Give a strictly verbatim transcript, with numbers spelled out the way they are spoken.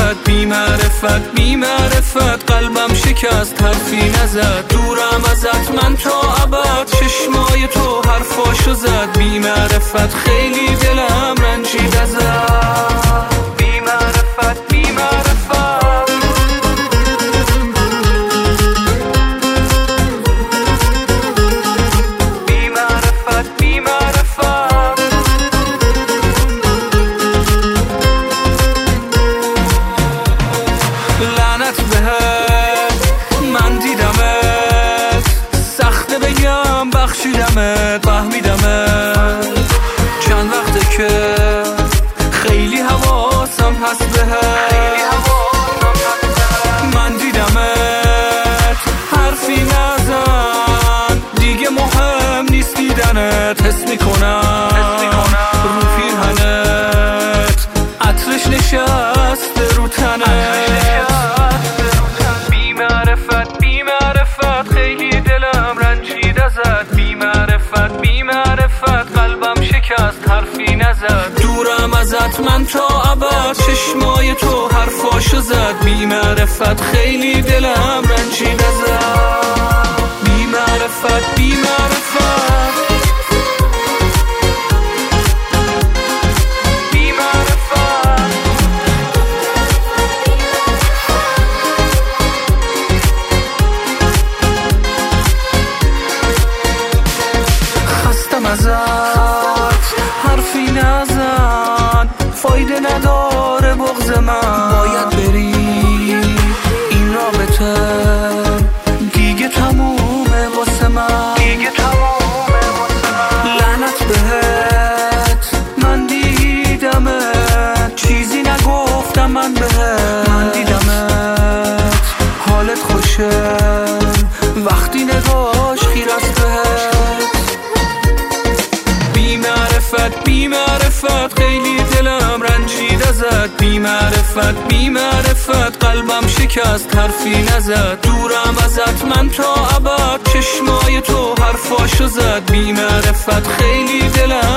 زد، بی معرفت بی معرفت قلبم شکست حرفی نزد. دورم ازت من تا ابد، چشمای تو حرفاشو زد. بی معرفت خیلی دلم رنجید ازت، بی معرفت بی معرفت. بی معرفت بی معرفت لعنت بهت، من دیدمت، سخته بگم بخشیدمت، فهمیدمت. چند وقته که خیلی حواسم هست بهت، من دیدمت، حرفی نزن دیگه، مهم نیست دیدنت. حس میکنم رو پیرهنت عطرش نشسته رو تنت. بی معرفت بی معرفت خیلی دلم رنجید ازت. بی معرفت بی معرفت قلبم شکست حرفی نزد. دورم ازت من تا ابد، چشمای تو حرفاشو زد. بی معرفت خیلی دلم رنجید ازت، بی معرفت بی معرفت. ازت حرفی نزن، فایده نداره بغض من. باید بری، این رابطه دیگه تمومه واسه من، دیگه تمومه واسه من. لعنت بهت، من دیدمت، چیزی نگفتم من بهت. من دیدمت، حالت خوشه وقتی نگاش خیر است بهت. بی معرفت خیلی دلم رنجید ازت. بی معرفت بی معرفت قلبم شکست حرفی نزد. دورم ازت من تا ابد، چشمای تو حرفاشو زد. بی معرفت خیلی دلم